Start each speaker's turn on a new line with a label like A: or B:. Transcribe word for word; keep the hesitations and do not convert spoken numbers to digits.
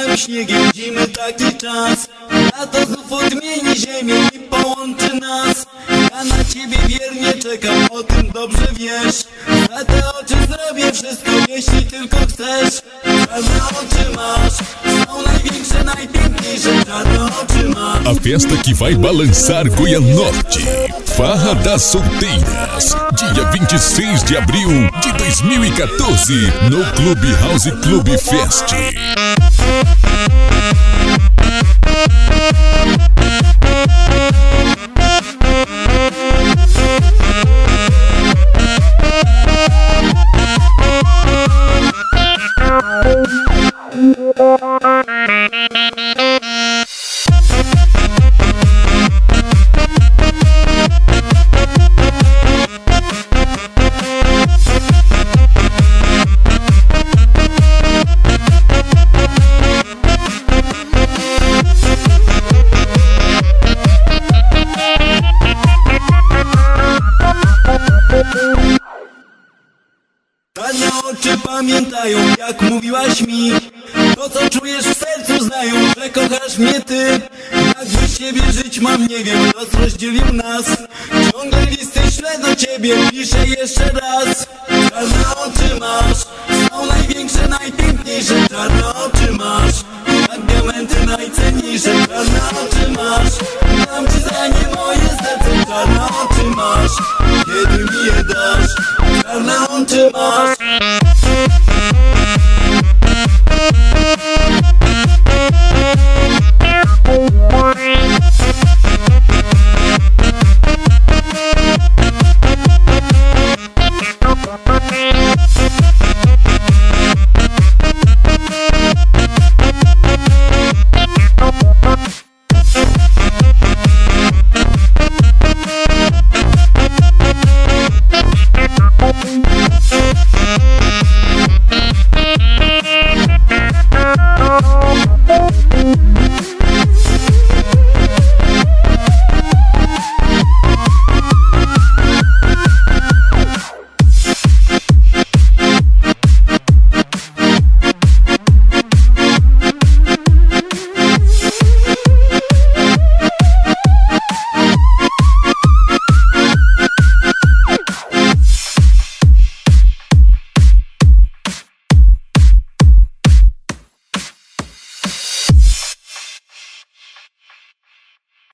A: białym śniegiem zimy taki czas. Lato znów odmieni ziemię i połączy nas. Ja na ciebie wiernie czekam, o tym dobrze wiesz. Za te oczy zrobię wszystko, jeśli tylko chcesz. Czarne oczy masz, są największe, najpiękniejsze. Czarne oczy masz.
B: A festa que vai balançar Goianorte, Farra das Solteiras, dia vinte e seis de abril de dois mil e quatorze, no Clube House Clube Fest.
A: Czarne oczy pamiętają, jak mówiłaś mi. To co czujesz w sercu znają, że kochasz mnie ty. Jak bez ciebie żyć mam, nie wiem, los rozdzielił nas. Ciągle listy ślę do ciebie, piszę jeszcze raz. Czarne oczy masz, są największe, najpiękniejsze. Czarne oczy masz, jak diamenty najcenniejsze. Czarne oczy masz, dam ci za nie moje serce. Czarne oczy masz, kiedy mi je dasz. Czarne oczy masz.